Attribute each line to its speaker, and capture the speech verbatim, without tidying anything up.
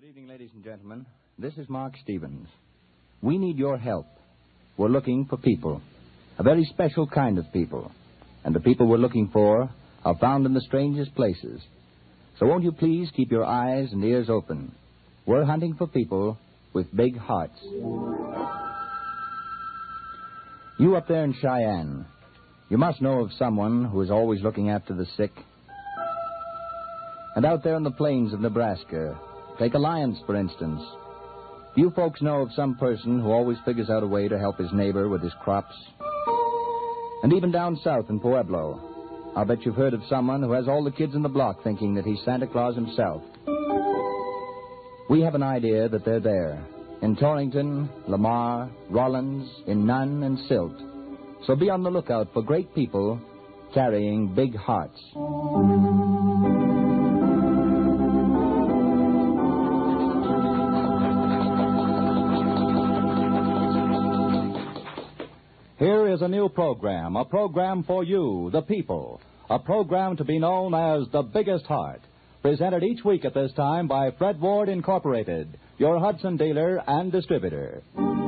Speaker 1: evening, ladies and gentlemen. This is Mark Stevens. We need your help. We're looking for people, a very special kind of people. And the people we're looking for are found in the strangest places. So won't you please keep your eyes and ears open? We're hunting for people with big hearts. You up there in Cheyenne, you must know of someone who is always looking after the sick. And out there in the plains of Nebraska, take Alliance, for instance. Do you folks know of some person who always figures out a way to help his neighbor with his crops? And even down south in Pueblo, I'll bet you've heard of someone who has all the kids in the block thinking that he's Santa Claus himself. We have an idea that they're there, in Torrington, Lamar, Rollins, in Nunn, and Silt. So be on the lookout for great people carrying big hearts.
Speaker 2: Here is a new program, a program for you, the people, a program to be known as The Biggest Heart, presented each week at this time by Fred Ward Incorporated, your Hudson dealer and distributor.